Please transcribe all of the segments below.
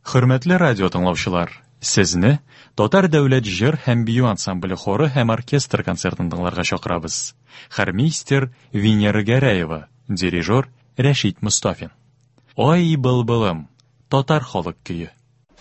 Hürmetli radyo tыңлаучылар, сезне Татар дәүләт җыр һәм бию ансамбле хоры һәм оркестр концертын тыңларга чакырабыз. Хормейстер Венера Гәрәева, дирижер Рәшит Мустафин. Ай былбылым, татар халык көе.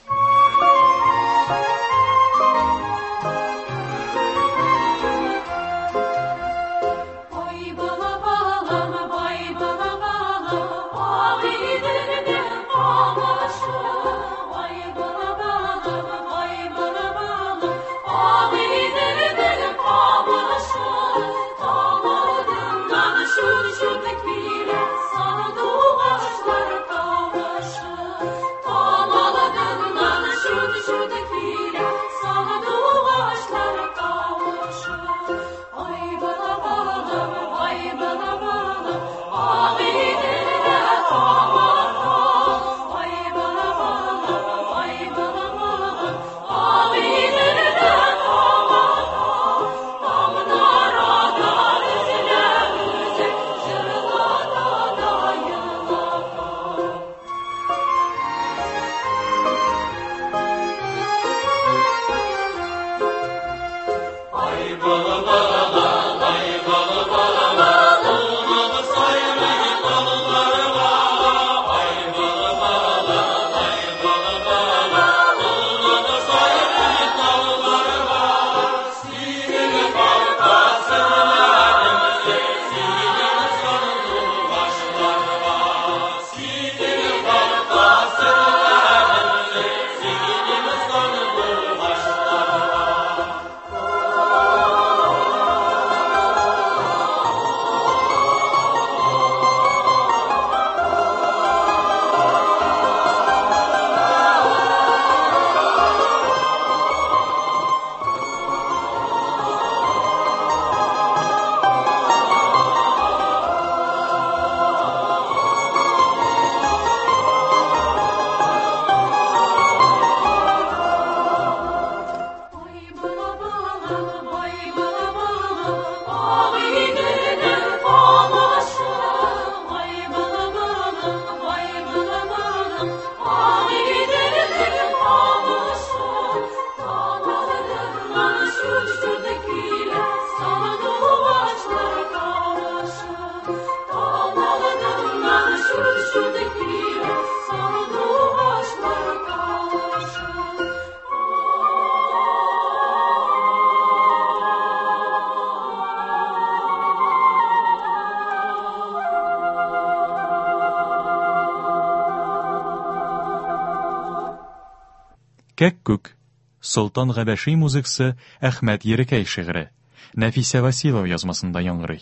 Кәккүк. Солтан Габәши музыкасы, Әхмәт Ерекәй шигыре. Нәфисә Василова язмасында яңгырый.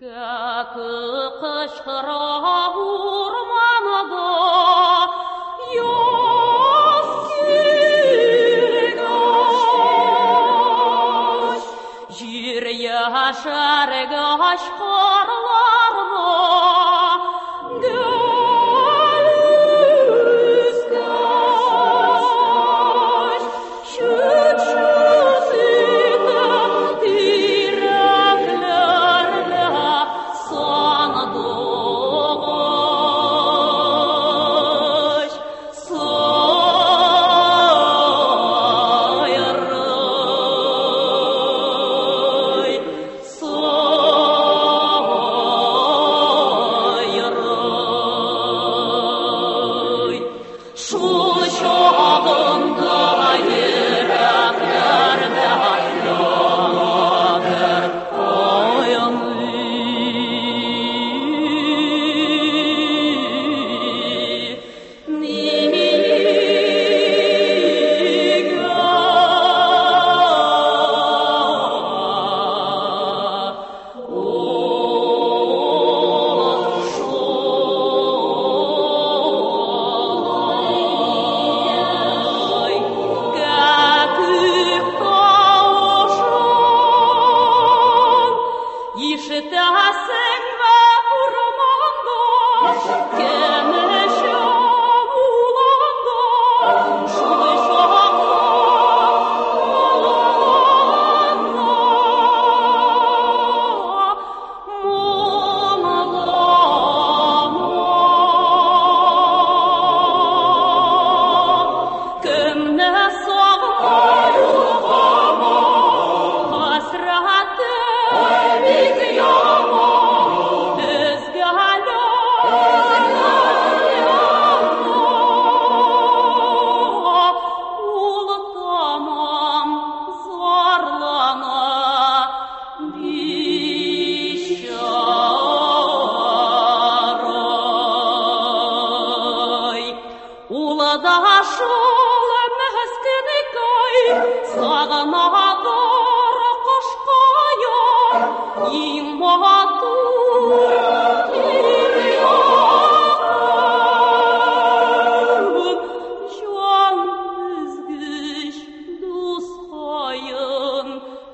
Кәккүк кычкыра урманга, яз килгәч, җир яшәргәч карларга, шул мәскенекай, сағынадыр қышқая, ең матур тирияғым, жан үзгіш дұсқайын,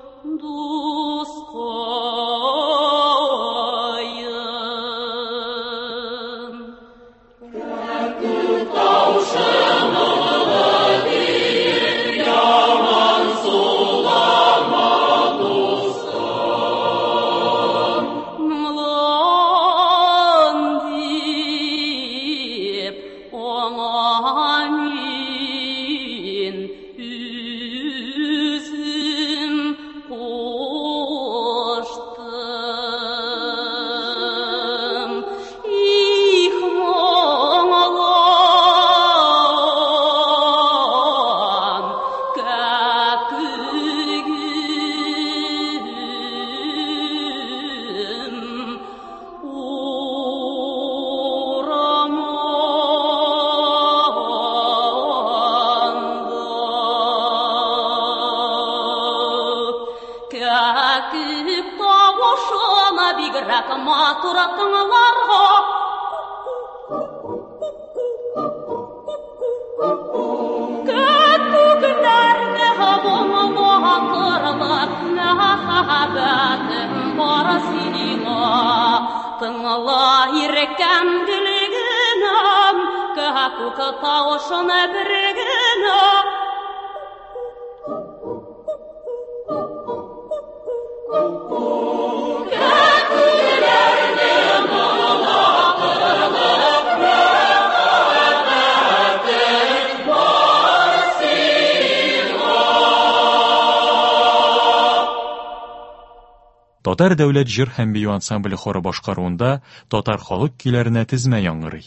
Татар дәүләт җыр һәм бию ансамбле хоры башкаруында татар халык көйләренә тезмә яңгырый.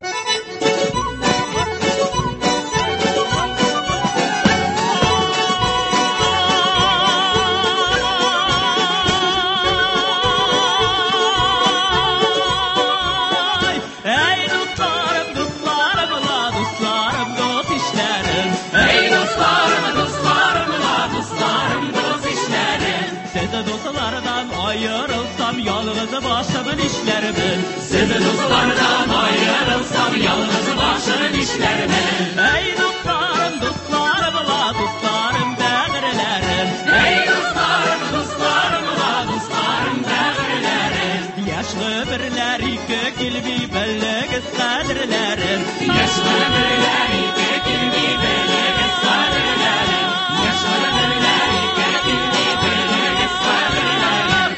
Ayrılsam yalnız başımın işlerimin. Sizin dostlardan ayrılsam yalnız başımın işlerimin. Ey dostlarım, dostlarım, la dostlarım, değerlerim. Ey dostlarım, dostlarım, la dostlarım, değerlerim. Yaşlı birler iki kilbi belleğiz kadirlerim. Yaşlı birler iki kilbi belleğiz kadirlerim. Yaşlı birler iki kilbi belleğiz kadirlerim.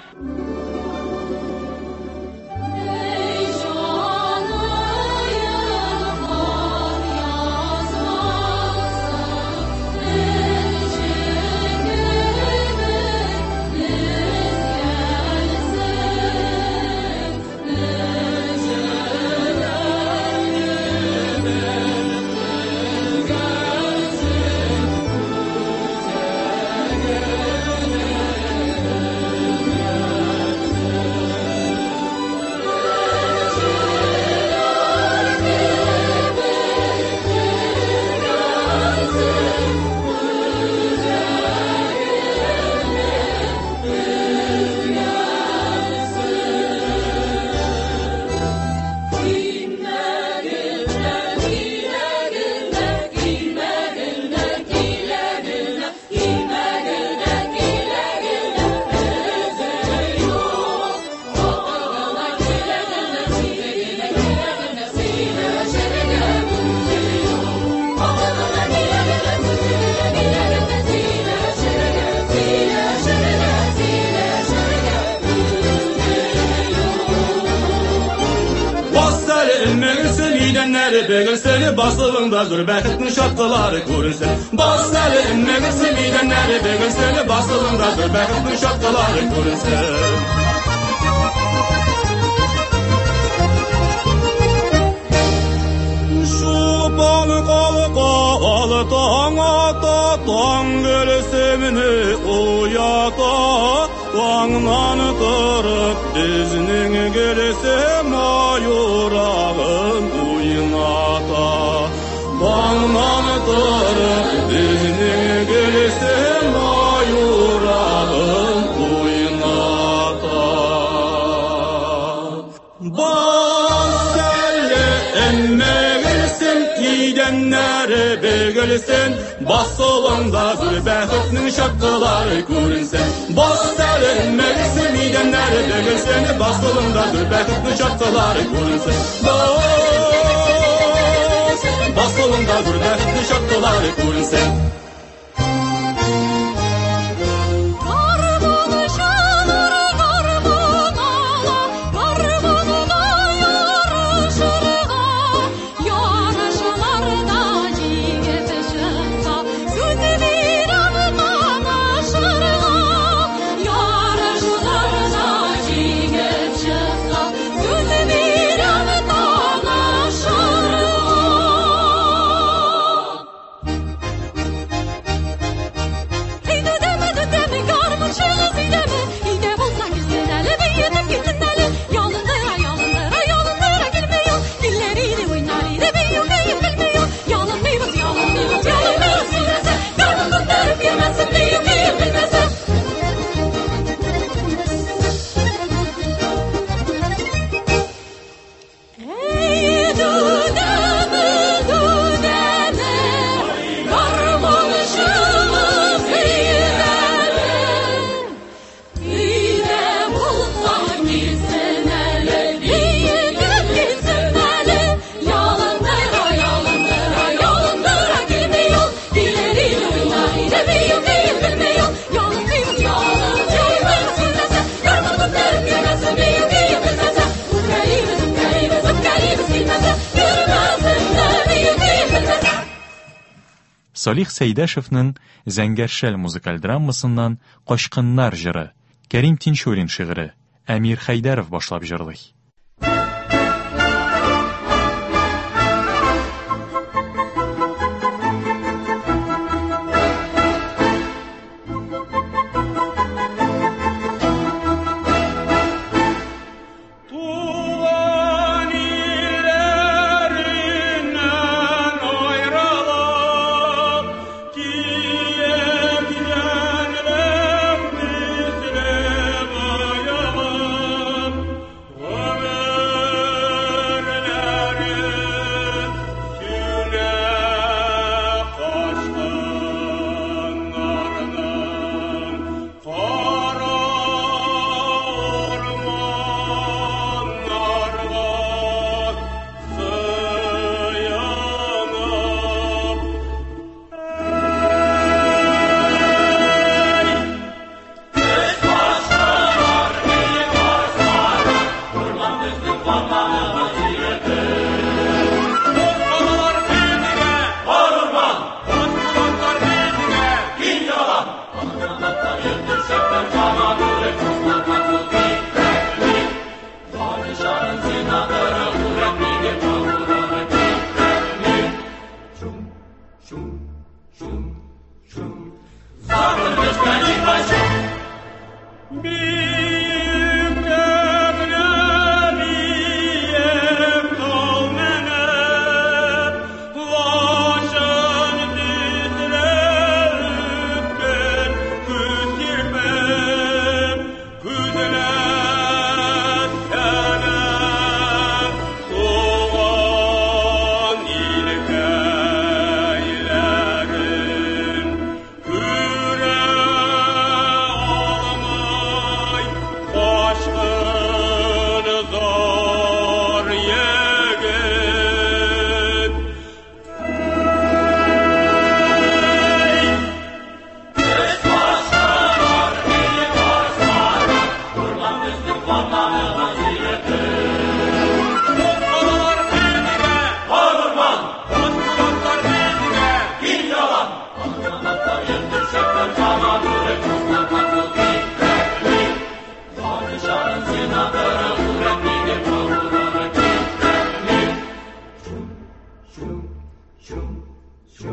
Bugün seni basılındadır, bəxtin şapkaları görünsün. Bas səni emmegisi midenleri, bugün seni basılındadır, bəxtin şapkaları görünsün. Şu balık alı tağ ata, tağ gölüsemini uyata, tağından kırıp dizinin gelese mayurağın uyunata. Anmanıdır dini gülsün ayurağın oynata. Baselle emme gülsün gidenleri begülsün. Bas olanda zülbəhətnin şapkaları görünsen. Baselle emme gülsün gidenleri begülsün. Bas olanda zülbəhətnin şapkaları görünsen. Bas olanda zülbəhətnin şapkaları görünsen. Salih Seydaşev'nin Zəngərşəl muzikal drammasından Qoşqınlar jırı, Kerim Tinçurin şiiri, Əmir Xeydərov başlap jırlıq.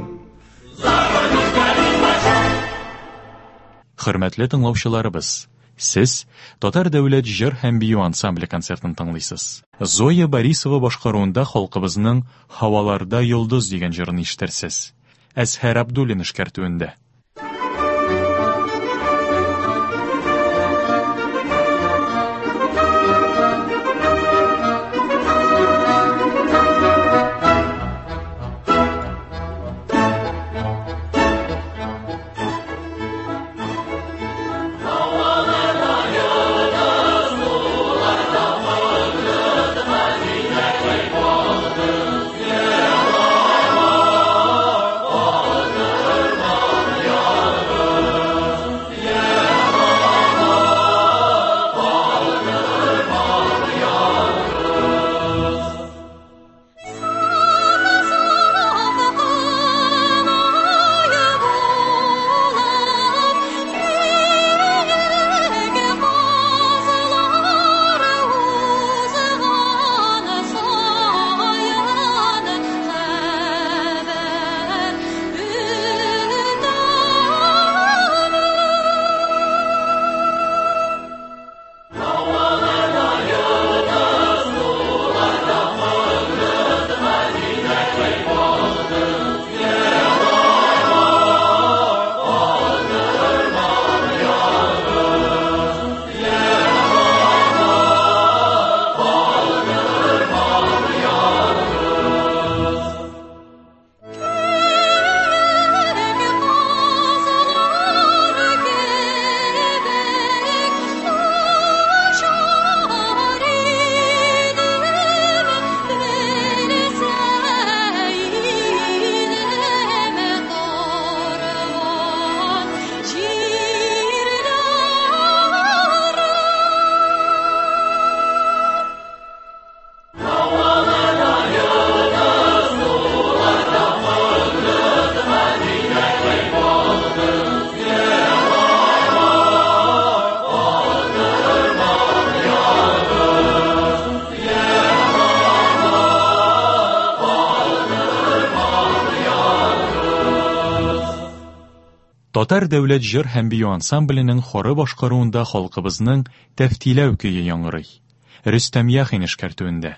Hürmetli dinləyicilər, Сез Татар дәүләт җыр һәм бию ансамбле концертын тыңлыйсыз. Зоя Борисова башкаруында халкыбызның «Һаваларда йолдыз» дигән җырын ишетерсез. Әсһәр Абдуллин эшкәртүендә. Татар дәүләт җыр һәм бию ансамбленең хоры башкаруында халкыбызның «Тәфтиләү» көе яңгырый. Рөстәм Яхин эшкәртүендә.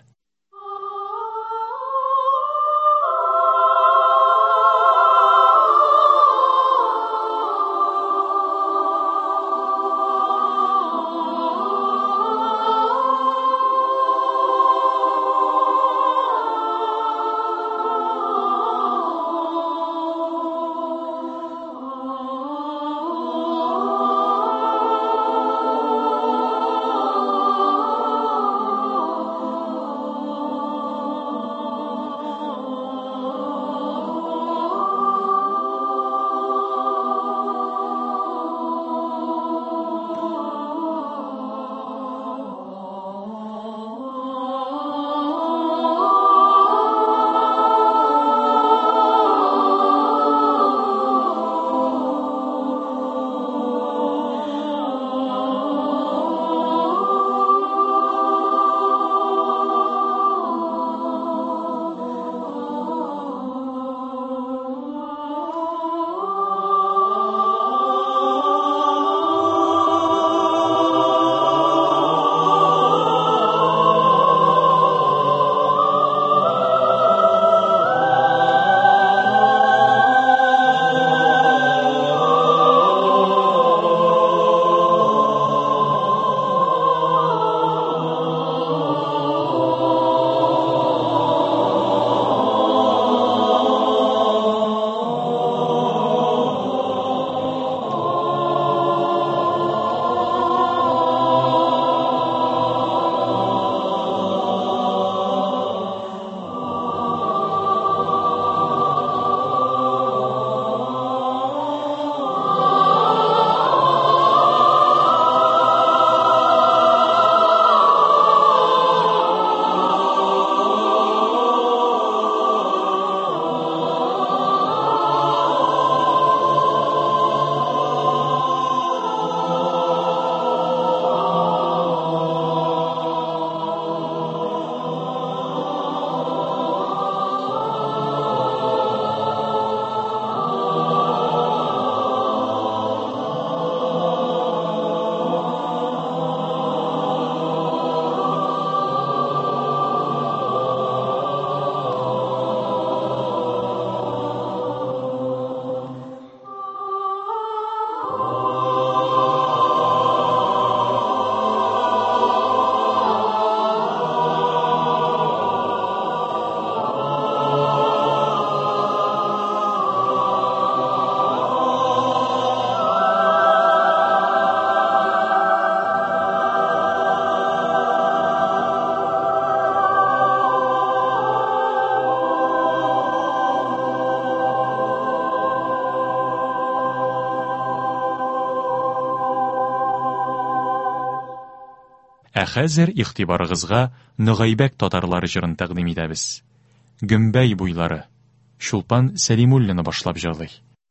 Ә хәзер игътибарыгызга Ныгайбәк татарлары җырын тәкъдим итәбез. Гөмбәй буйлары. Шулпан Сәлимуллина башлап җырлый.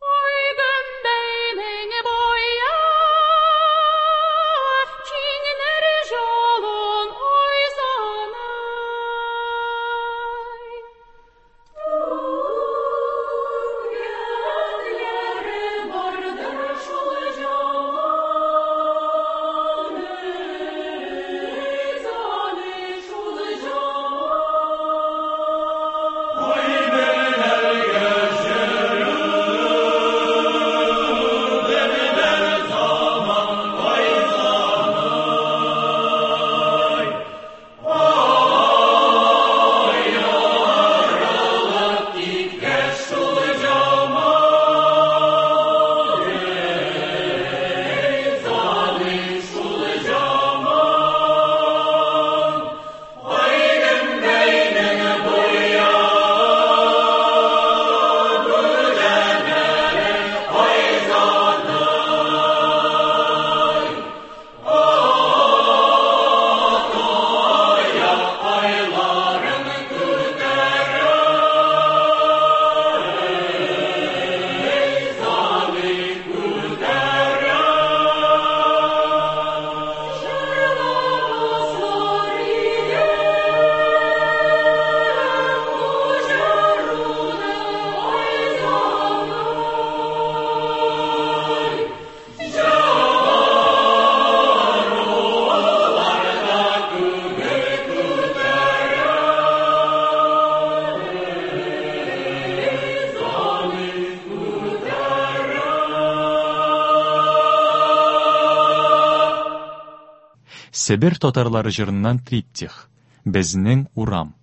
Себер татарлары җырыннан триптих. Безнең урам.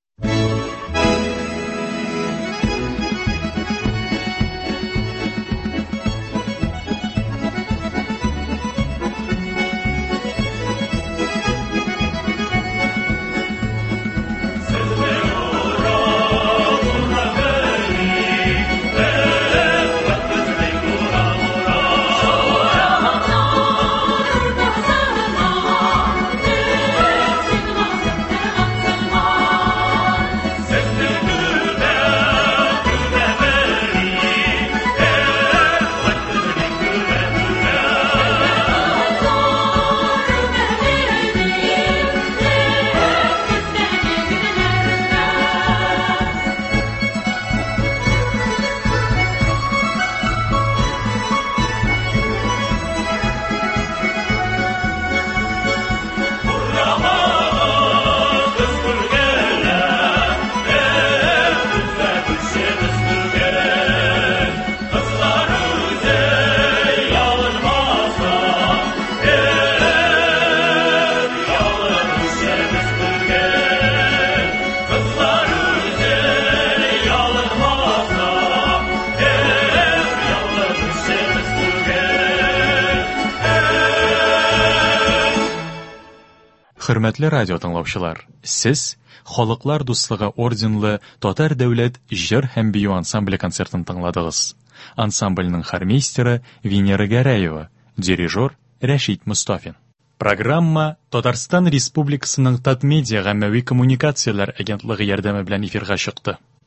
Хөрмәтле радио тыңлаучылар, сез Халыклар дуслыгы орденлы Татар дәүләт җыр һәм бию ансамбле концертын тыңладыгыз. Ансамбльнең хормейстеры Венера Гәрәева, дирижер Рәшит Мустафин. Программа Татарстан Республикасының Татмедиа гаммәви коммуникацияләр агентлыгы ярдәме белән эфирга чыкты.